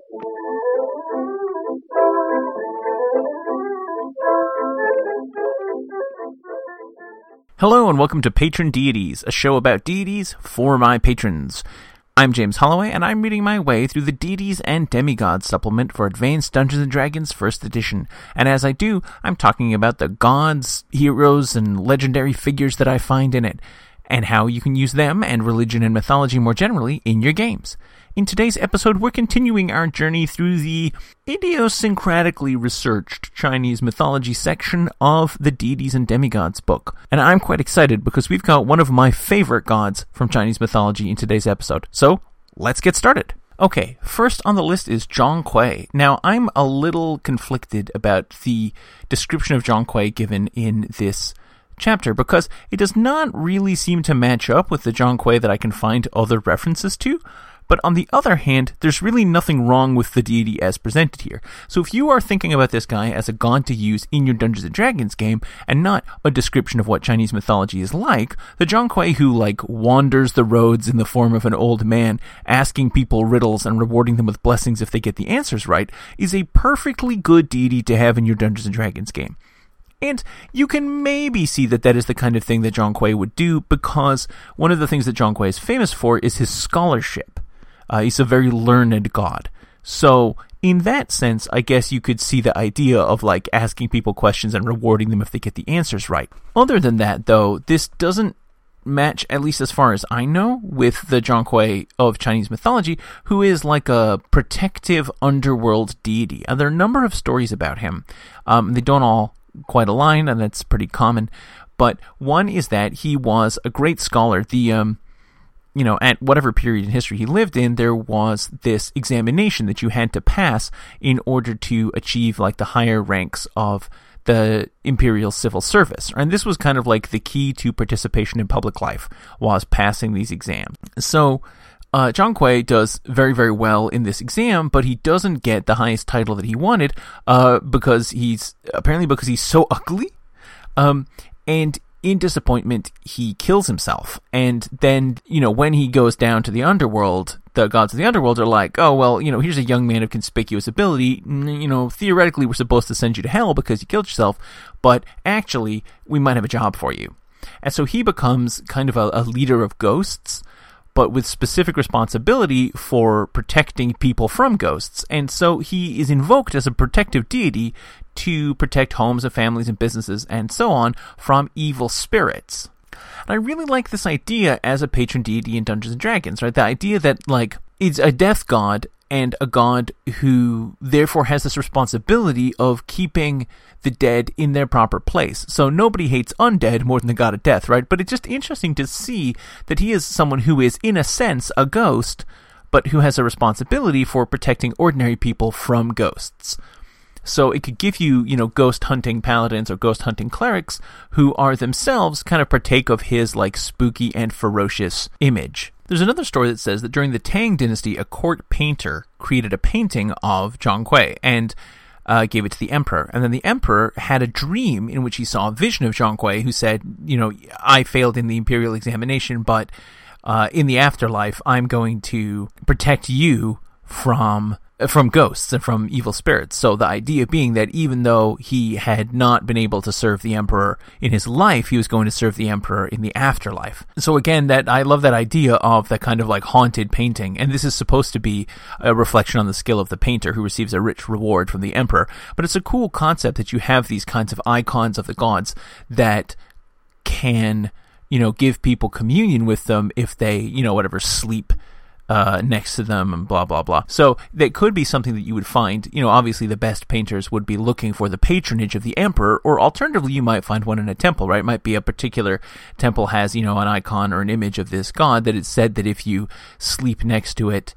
Hello and welcome to Patron Deities, a show about deities for my patrons. I'm James Holloway, and I'm reading my way through the Deities and Demigods supplement for Advanced Dungeons & Dragons 1st Edition. And as I do, I'm talking about the gods, heroes, and legendary figures that I find in it, and how you can use them and religion and mythology more generally in your games. In today's episode, we're continuing our journey through the idiosyncratically researched Chinese mythology section of the Deities and Demigods book. And I'm quite excited because we've got one of my favorite gods from Chinese mythology in today's episode. So, let's get started. Okay, first on the list is Zhong Kui. Now, I'm a little conflicted about the description of Zhong Kui given in this chapter because it does not really seem to match up with the Zhong Kui that I can find other references to. But on the other hand, there's really nothing wrong with the deity as presented here. So if you are thinking about this guy as a god to use in your Dungeons & Dragons game, and not a description of what Chinese mythology is like, the Zhong Kui who, wanders the roads in the form of an old man, asking people riddles and rewarding them with blessings if they get the answers right, is a perfectly good deity to have in your Dungeons & Dragons game. And you can maybe see that that is the kind of thing that Zhong Kui would do, because one of the things that Zhong Kui is famous for is his scholarship. He's a very learned god. So, in that sense, I guess you could see the idea of, asking people questions and rewarding them if they get the answers right. Other than that, though, this doesn't match, at least as far as I know, with the Zhong Kui of Chinese mythology, who is like a protective underworld deity. There are a number of stories about him. They don't all quite align, and that's pretty common. But one is that he was a great scholar. At whatever period in history he lived in, there was this examination that you had to pass in order to achieve, the higher ranks of the imperial civil service. And this was kind of the key to participation in public life, was passing these exams. So, Zhong Kui does very, very well in this exam, but he doesn't get the highest title that he wanted, because he's so ugly. And in disappointment, he kills himself. And then, when he goes down to the underworld, the gods of the underworld are like, oh, well, here's a young man of conspicuous ability. Theoretically, we're supposed to send you to hell because you killed yourself, but actually, we might have a job for you. And so he becomes kind of a leader of ghosts, but with specific responsibility for protecting people from ghosts. And so he is invoked as a protective deity to protect homes and families and businesses and so on from evil spirits. And I really like this idea as a patron deity in Dungeons & Dragons, right? The idea that, it's a death god and a god who therefore has this responsibility of keeping the dead in their proper place. So nobody hates undead more than the god of death, right? But it's just interesting to see that he is someone who is, in a sense, a ghost, but who has a responsibility for protecting ordinary people from ghosts. So it could give you, ghost hunting paladins or ghost hunting clerics who are themselves kind of partake of his, spooky and ferocious image. There's another story that says that during the Tang dynasty, a court painter created a painting of Zhong Kui and gave it to the emperor. And then the emperor had a dream in which he saw a vision of Zhong Kui who said, I failed in the imperial examination, but in the afterlife, I'm going to protect you from ghosts and from evil spirits. So the idea being that even though he had not been able to serve the emperor in his life, he was going to serve the emperor in the afterlife. So again, that I love that idea of that kind of haunted painting. And this is supposed to be a reflection on the skill of the painter who receives a rich reward from the emperor. But it's a cool concept that you have these kinds of icons of the gods that can, give people communion with them if they, sleep next to them and blah, blah, blah. So that could be something that you would find, obviously the best painters would be looking for the patronage of the emperor, or alternatively you might find one in a temple, right? It might be a particular temple has, an icon or an image of this god that it's said that if you sleep next to it,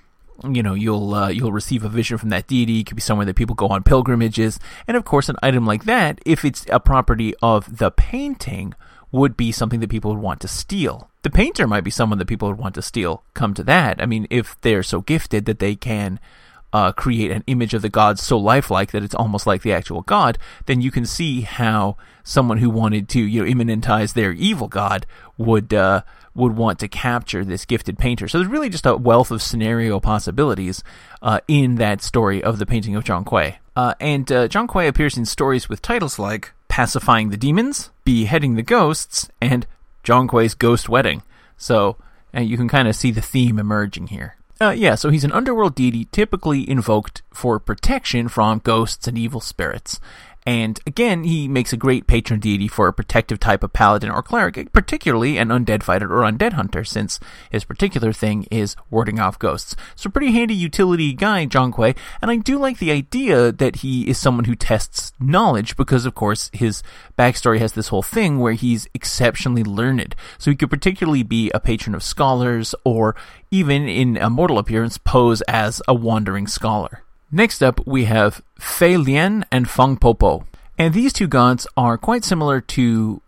you'll receive a vision from that deity. It could be somewhere that people go on pilgrimages. And of course, an item like that, if it's a property of the painting, would be something that people would want to steal. The painter might be someone that people would want to steal, come to that. I mean, if they're so gifted that they can create an image of the god so lifelike that it's almost like the actual god, then you can see how someone who wanted to, immanentize their evil god would would want to capture this gifted painter. So there's really just a wealth of scenario possibilities in that story of the painting of Zhang Kuei. And Zhang Kuei appears in stories with titles like Pacifying the Demons, Beheading the Ghosts, and Zhang Kuei's Ghost Wedding. So you can kind of see the theme emerging here. So he's an underworld deity typically invoked for protection from ghosts and evil spirits. And again, he makes a great patron deity for a protective type of paladin or cleric, particularly an undead fighter or undead hunter, since his particular thing is warding off ghosts. So pretty handy utility guy, Zhang Kuei, and I do like the idea that he is someone who tests knowledge, because of course his backstory has this whole thing where he's exceptionally learned. So he could particularly be a patron of scholars, or even in a mortal appearance pose as a wandering scholar. Next up, we have Fei Lian and Feng Popo. And these two gods are quite similar to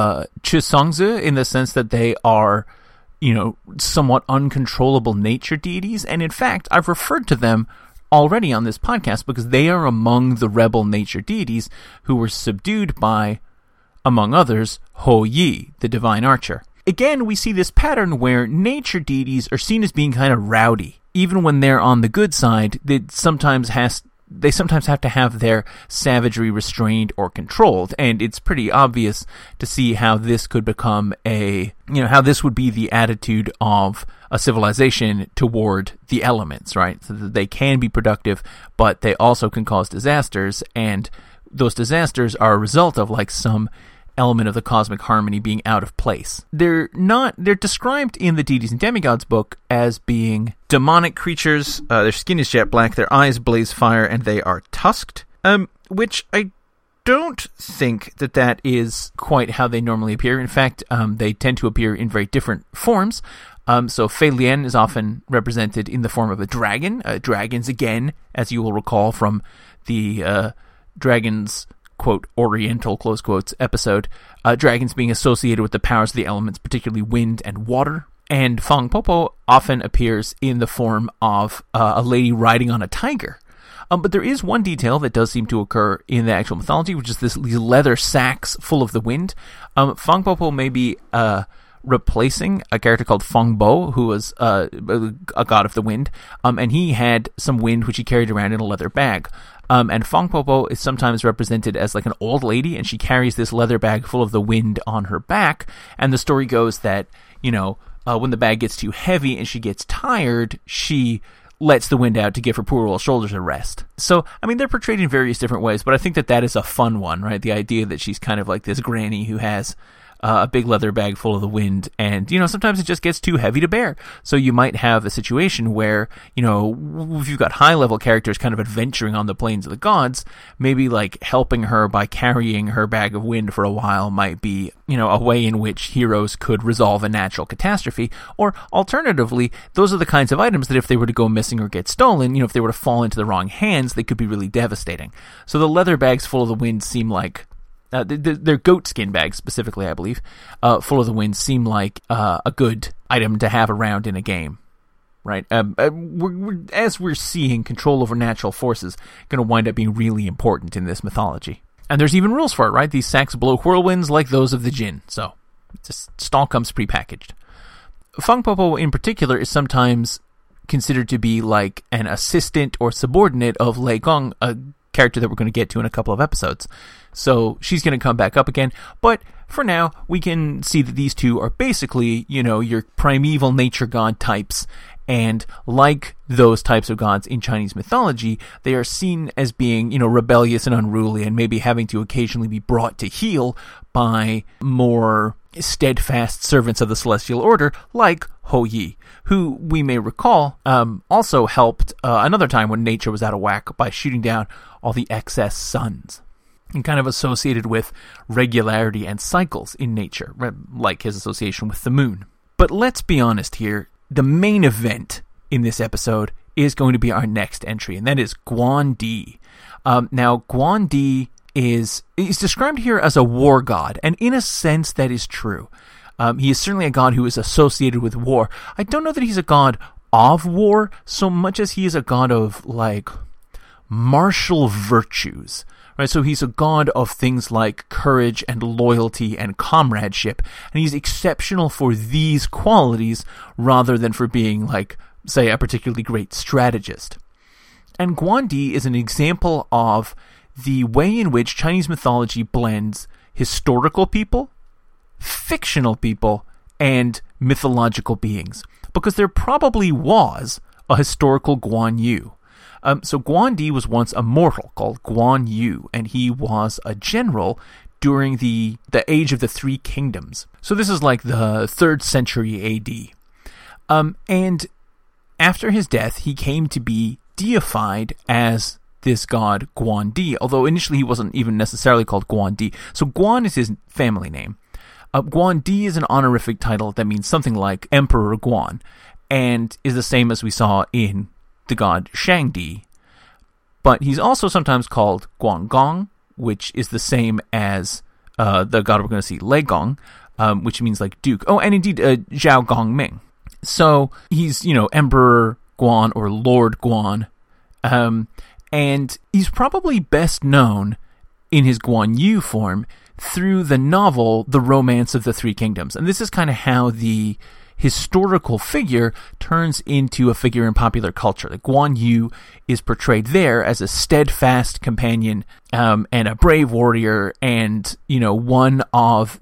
Chu Songzi in the sense that they are, somewhat uncontrollable nature deities. And in fact, I've referred to them already on this podcast because they are among the rebel nature deities who were subdued by, among others, Hou Yi, the divine archer. Again, we see this pattern where nature deities are seen as being kind of rowdy. Even when they're on the good side, they sometimes have to have their savagery restrained or controlled, and it's pretty obvious to see how this could become how this would be the attitude of a civilization toward the elements, right? So that they can be productive, but they also can cause disasters, and those disasters are a result of some element of the cosmic harmony being out of place. They're described in the Deities and Demigods book as being demonic creatures. Their skin is jet black, their eyes blaze fire, and they are tusked. Which I don't think that is quite how they normally appear. In fact, they tend to appear in very different forms. So Fei Lian is often represented in the form of a dragon. Dragons, again, as you will recall from the dragons, quote, oriental, close quotes, episode, dragons being associated with the powers of the elements, particularly wind and water. And Feng Popo often appears in the form of a lady riding on a tiger. But there is one detail that does seem to occur in the actual mythology, which is these leather sacks full of the wind. Feng Popo may be replacing a character called Feng Bo, who was a god of the wind, and he had some wind which he carried around in a leather bag. And Feng Popo is sometimes represented as an old lady, and she carries this leather bag full of the wind on her back. And the story goes that, when the bag gets too heavy and she gets tired, she lets the wind out to give her poor old shoulders a rest. So, they're portrayed in various different ways, but I think that is a fun one, right? The idea that she's kind of like this granny who has a big leather bag full of the wind, and sometimes it just gets too heavy to bear. So you might have a situation where if you've got high level characters kind of adventuring on the plains of the gods, maybe helping her by carrying her bag of wind for a while might be a way in which heroes could resolve a natural catastrophe. Or alternatively, those are the kinds of items that if they were to go missing or get stolen, if they were to fall into the wrong hands, they could be really devastating. So the leather bags full of the wind seem like they're goat skin bags specifically, I believe, full of the wind seem like a good item to have around in a game, right? As we're seeing, control over natural forces going to wind up being really important in this mythology. And there's even rules for it, right? These sacks blow whirlwinds like those of the Jinn, so it all comes prepackaged. Feng Popo in particular is sometimes considered to be like an assistant or subordinate of Lei Gong, a character that we're going to get to in a couple of episodes. So she's going to come back up again. But for now, we can see that these two are basically, your primeval nature god types. And like those types of gods in Chinese mythology, they are seen as being, rebellious and unruly, and maybe having to occasionally be brought to heel by more steadfast servants of the celestial order, like Hou Yi, who we may recall also helped another time when nature was out of whack by shooting down all the excess suns, and kind of associated with regularity and cycles in nature, like his association with the moon. But let's be honest here, the main event in this episode is going to be our next entry, and that is Guan Di. Now, Guan Di is described here as a war god, and in a sense that is true. He is certainly a god who is associated with war. I don't know that he's a god of war so much as he is a god of, martial virtues. Right, so he's a god of things like courage and loyalty and comradeship, and he's exceptional for these qualities rather than for being, like, say, a particularly great strategist. And Guandi is an example of the way in which Chinese mythology blends historical people, fictional people, and mythological beings. Because there probably was a historical Guan Yu. So Guandi was once a mortal called Guan Yu, and he was a general during the Age of the Three Kingdoms. So this is like the 3rd century A.D. And after his death, he came to be deified as this god Guandi, although initially he wasn't even necessarily called Guandi. So Guan is his family name. Guandi is an honorific title that means something like Emperor Guan, and is the same as we saw in the god Shangdi. But he's also sometimes called Guangong, which is the same as the god we're going to see, Lei Gong, which means like Duke. Oh, and indeed Zhao Gongming. So he's, Emperor Guan or Lord Guan. And he's probably best known in his Guan Yu form through the novel The Romance of the Three Kingdoms. And this is kind of how the historical figure turns into a figure in popular culture. Like Guan Yu is portrayed there as a steadfast companion and a brave warrior, and one of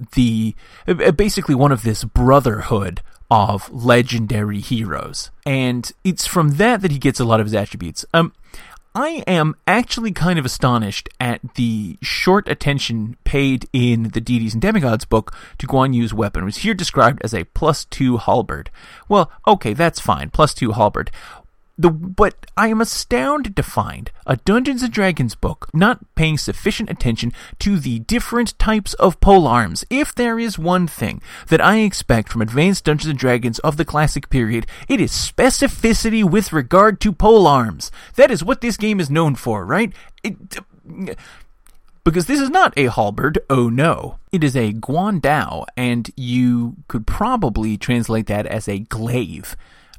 this brotherhood of legendary heroes. And it's from that he gets a lot of his attributes. I am actually kind of astonished at the short attention paid in the Deities and Demigods book to Guan Yu's weapon, which is here described as a +2 halberd. Well, okay, that's fine, +2 halberd. But I am astounded to find a Dungeons & Dragons book not paying sufficient attention to the different types of polearms. If there is one thing that I expect from advanced Dungeons & Dragons of the classic period, it is specificity with regard to polearms. That is what this game is known for, right? Because this is not a halberd, oh no. It is a guandao, and you could probably translate that as a glaive.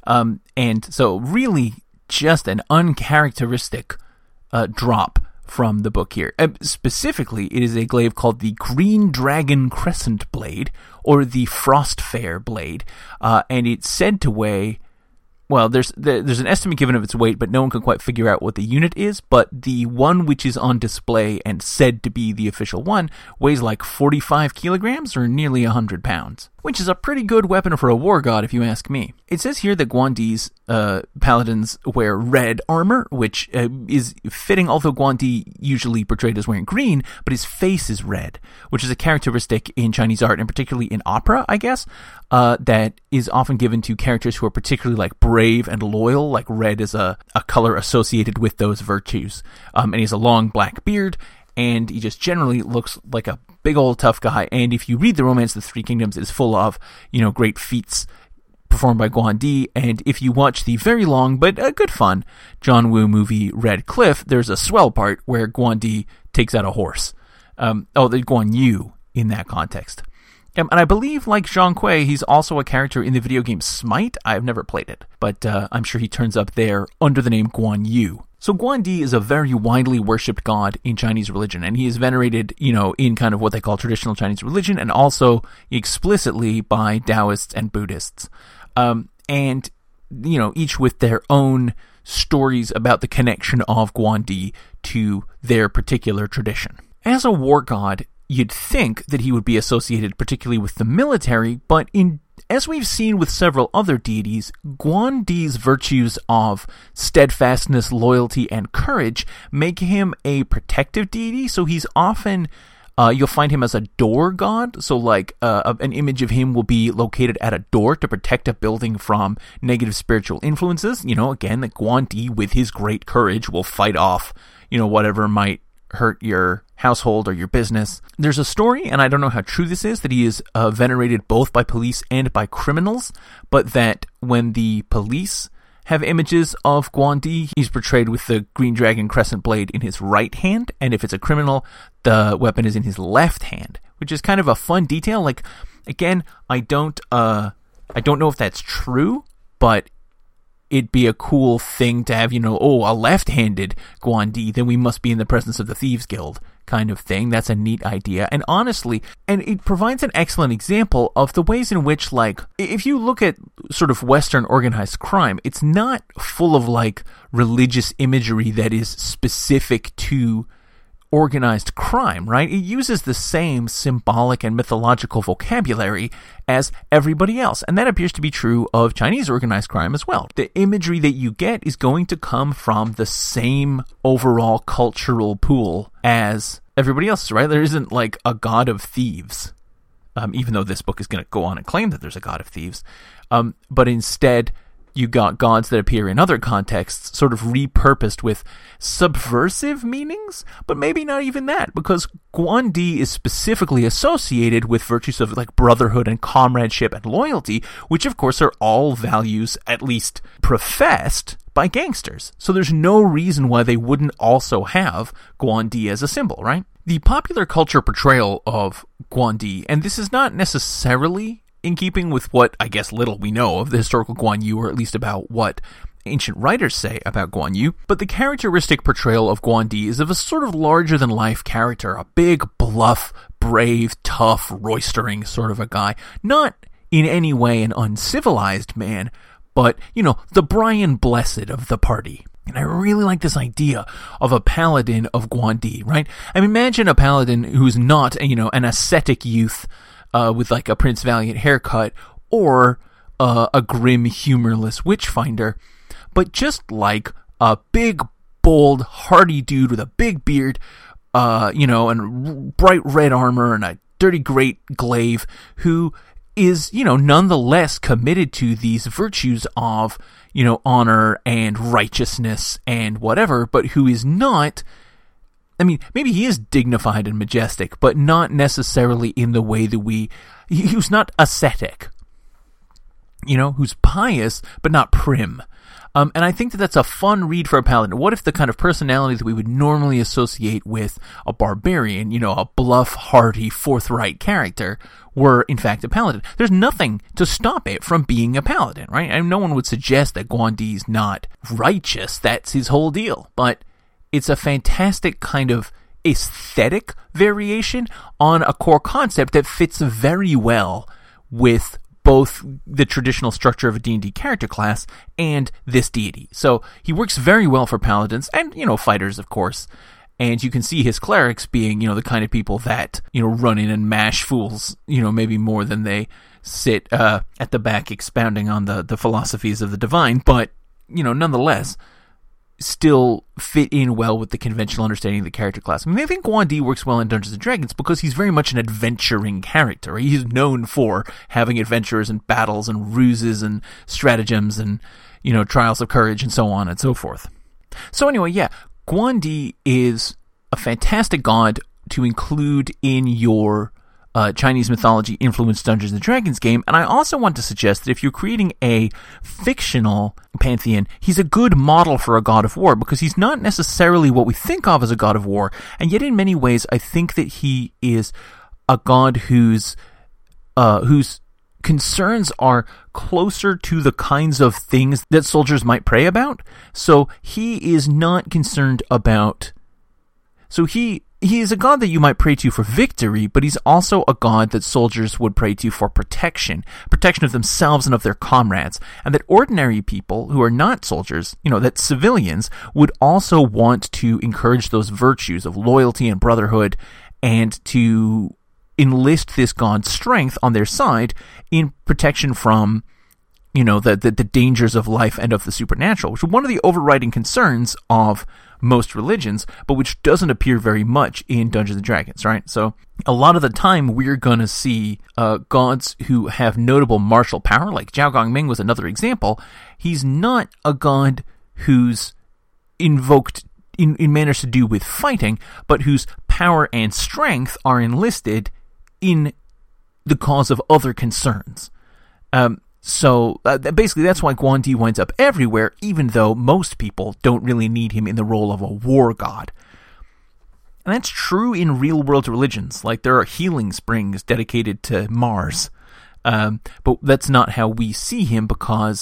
And so really just an uncharacteristic drop from the book here. Specifically, it is a glaive called the Green Dragon Crescent Blade, or the Frostfair Blade, and it's said to weigh, well, there's an estimate given of its weight, but no one can quite figure out what the unit is, but the one which is on display and said to be the official one weighs like 45 kilograms, or nearly 100 pounds. Which is a pretty good weapon for a war god, if you ask me. It says here that Guandi's paladins wear red armor, which is fitting, although Guandi usually portrayed as wearing green, but his face is red, which is a characteristic in Chinese art, and particularly in opera, I guess, that is often given to characters who are particularly like brave and loyal, like red is a color associated with those virtues. And he has a long black beard, and he just generally looks like a big old tough guy. And if you read The Romance of the Three Kingdoms, it is full of, great feats performed by Guandi. And if you watch the very long but good fun John Woo movie Red Cliff, there's a swell part where Guandi takes out a horse. The Guan Yu in that context. And I believe, like Zhang Kui, he's also a character in the video game Smite. I've never played it, but I'm sure he turns up there under the name Guan Yu. So Guandi is a very widely worshipped god in Chinese religion, and he is venerated, in kind of what they call traditional Chinese religion, and also explicitly by Taoists and Buddhists. And each with their own stories about the connection of Guandi to their particular tradition. As a war god, you'd think that he would be associated particularly with the military, but as we've seen with several other deities, Guandi's virtues of steadfastness, loyalty, and courage make him a protective deity, so he's often, you'll find him as a door god, so like an image of him will be located at a door to protect a building from negative spiritual influences. Again, that Guandi, with his great courage, will fight off, whatever might hurt your household or your business. There's a story, and I don't know how true this is, that he is venerated both by police and by criminals, but that when the police have images of Guandi, he's portrayed with the Green Dragon Crescent Blade in his right hand, and if it's a criminal, the weapon is in his left hand, which is kind of a fun detail. Like, again, I don't know if that's true, but it be a cool thing to have, a left-handed Guan Di, then we must be in the presence of the Thieves Guild kind of thing. That's a neat idea. And honestly, and it provides an excellent example of the ways in which, like, if you look at sort of Western organized crime, it's not full of, like, religious imagery that is specific to organized crime, right? It uses the same symbolic and mythological vocabulary as everybody else. And that appears to be true of Chinese organized crime as well. The imagery that you get is going to come from the same overall cultural pool as everybody else's, right? There isn't like a god of thieves, even though this book is going to go on and claim that there's a god of thieves. But instead, you got gods that appear in other contexts, sort of repurposed with subversive meanings, but maybe not even that, because Guan Di is specifically associated with virtues of like brotherhood and comradeship and loyalty, which of course are all values at least professed by gangsters. So there's no reason why they wouldn't also have Guan Di as a symbol, right? The popular culture portrayal of Guan Di, and this is not necessarily in keeping with what, I guess, little we know of the historical Guan Yu, or at least about what ancient writers say about Guan Yu, but the characteristic portrayal of Guan Di is of a sort of larger-than-life character, a big, bluff, brave, tough, roistering sort of a guy. Not in any way an uncivilized man, but, the Brian Blessed of the party. And I really like this idea of a paladin of Guan Di, right? I mean, imagine a paladin who's not, an ascetic youth with like a Prince Valiant haircut, or a grim, humorless witchfinder, but just like a big, bold, hardy dude with a big beard, and bright red armor and a dirty great glaive, who is, nonetheless committed to these virtues of, honor and righteousness and whatever, but who is not, I mean, maybe he is dignified and majestic, but not necessarily in the way that who's not ascetic, who's pious, but not prim. And I think that that's a fun read for a paladin. What if the kind of personality that we would normally associate with a barbarian, a bluff, hearty, forthright character, were in fact a paladin? There's nothing to stop it from being a paladin, right? And no one would suggest that Guan Di's not righteous. That's his whole deal. But it's a fantastic kind of aesthetic variation on a core concept that fits very well with both the traditional structure of a D&D character class and this deity. So he works very well for paladins and, fighters, of course. And you can see his clerics being, the kind of people that, run in and mash fools, maybe more than they sit at the back expounding on the philosophies of the divine. But, nonetheless, still fit in well with the conventional understanding of the character class. I mean, I think Guan Di works well in Dungeons & Dragons because he's very much an adventuring character. He's known for having adventures and battles and ruses and stratagems and, trials of courage and so on and so forth. So anyway, yeah, Guan Di is a fantastic god to include in your Chinese mythology influenced Dungeons & Dragons game, and I also want to suggest that if you're creating a fictional pantheon, he's a good model for a god of war, because he's not necessarily what we think of as a god of war, and yet in many ways I think that he is a god whose concerns are closer to the kinds of things that soldiers might pray about. So he is not concerned about... So he is a god that you might pray to for victory, but he's also a god that soldiers would pray to for protection of themselves and of their comrades, and that ordinary people who are not soldiers, that civilians, would also want to encourage those virtues of loyalty and brotherhood, and to enlist this god's strength on their side in protection from, the dangers of life and of the supernatural, which is one of the overriding concerns of most religions, but which doesn't appear very much in Dungeons & Dragons, right? So a lot of the time we're going to see gods who have notable martial power, like Zhao Gongming was another example. He's not a god who's invoked in manners to do with fighting, but whose power and strength are enlisted in the cause of other concerns. So basically that's why Guan Di winds up everywhere, even though most people don't really need him in the role of a war god. And that's true in real-world religions. Like, there are healing springs dedicated to Mars. But that's not how we see him, because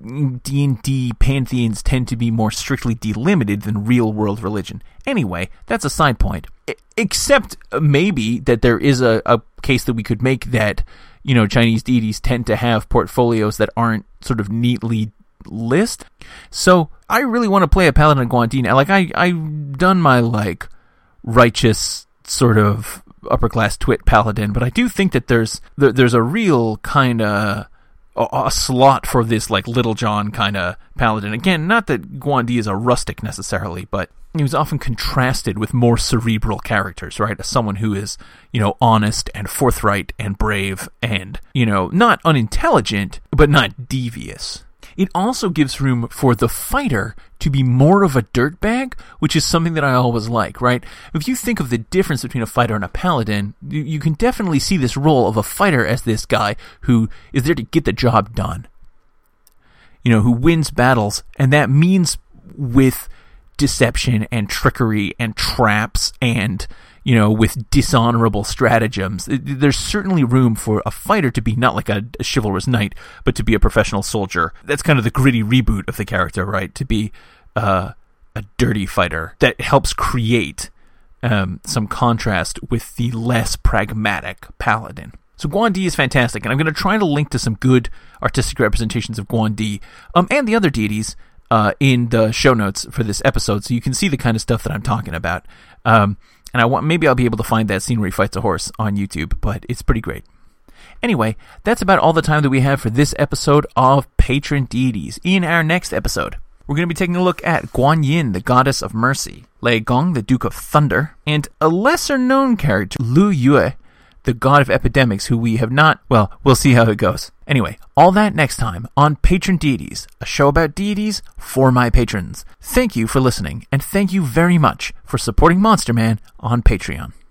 D&D pantheons tend to be more strictly delimited than real-world religion. Anyway, that's a side point. Except maybe that there is a case that we could make that, Chinese deities tend to have portfolios that aren't sort of neatly listed. So I really want to play a paladin of Guandin. I've done my, righteous sort of upper-class twit paladin, but I do think that there's a real kind of a slot for this Little John kind of paladin. Again, not that Guandi is a rustic necessarily, but he was often contrasted with more cerebral characters, right? As someone who is, honest and forthright and brave and, not unintelligent, but not devious. It also gives room for the fighter to be more of a dirtbag, which is something that I always like, right? If you think of the difference between a fighter and a paladin, you can definitely see this role of a fighter as this guy who is there to get the job done. Who wins battles, and that means with deception and trickery and traps and, with dishonorable stratagems. There's certainly room for a fighter to be not like a chivalrous knight, but to be a professional soldier. That's kind of the gritty reboot of the character, right? To be a dirty fighter that helps create some contrast with the less pragmatic paladin. So Guandi is fantastic, and I'm going to try to link to some good artistic representations of Guandi and the other deities in the show notes for this episode, so you can see the kind of stuff that I'm talking about. And maybe I'll be able to find that scene where he fights a horse on YouTube, but it's pretty great. Anyway, that's about all the time that we have for this episode of Patron Deities. In our next episode, we're going to be taking a look at Guan Yin, the goddess of mercy, Lei Gong, the Duke of Thunder, and a lesser-known character, Lu Yue, the god of epidemics, who we have not... Well, we'll see how it goes. Anyway, all that next time on Patron Deities, a show about deities for my patrons. Thank you for listening, and thank you very much for supporting Monster Man on Patreon.